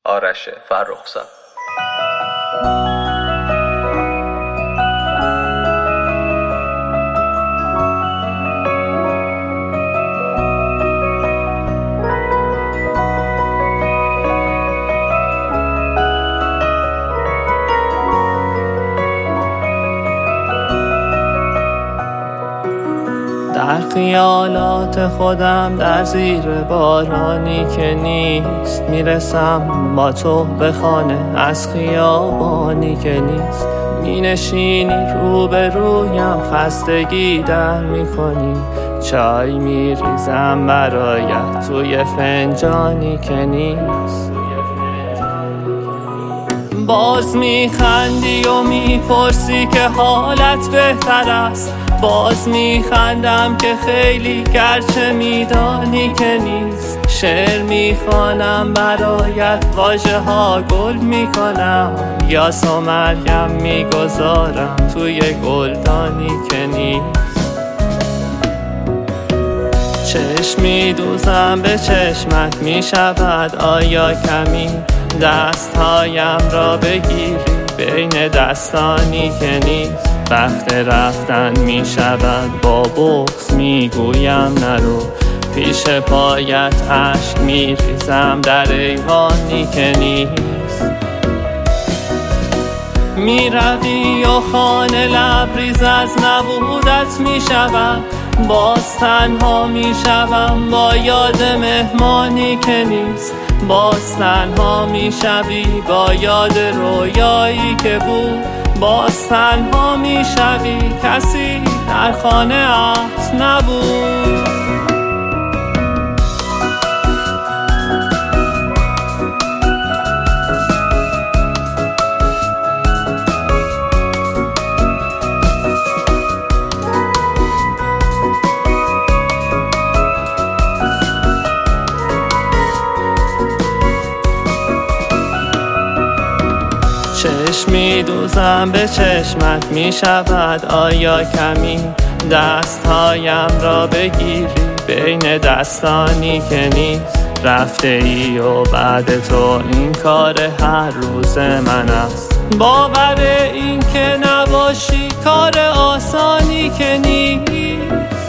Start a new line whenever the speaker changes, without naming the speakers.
آرش فرخزاد.
در خیالات خودم در زیر بارانی که نیست، میرسم با تو به خانه از خیابانی که نیست. مینشینی روبرویم، خستگی در میکنی، چای میریزم برایت توی فنجانی که نیست. باز میخندی و میپرسی که حالت بهتر است، باز میخندم که خیلی گرچه میدانی که نیست. شعر میخوانم برایت، واژه ها گل میکنم، یاس و مریم میگذارم توی گلدانی که نیست. چشم میدوزم به چشمت، میشود آیا کمی دستهایم را بگیری بین دستانی که نیست. وقت رفتن می شود، با بغض می گویم نرو، پیش پایت اشک می ریزم در ایوانی که نیست. می روی و خانه لبریز از نبودت می شود، باز تنها می شوم با یاد مهمانی که نیست. باز تنها می شوی با یاد رویایی که بود، باز تنها می شوی کسی در خانه ات نبود. چشم میدوزم به چشمت، میشود آیا کمی دستهایم را بگیری بین دستانی که نیست. رفته ای و بعد تو این کار هر روز من است، باور این که نباشی کار آسانی که نیست.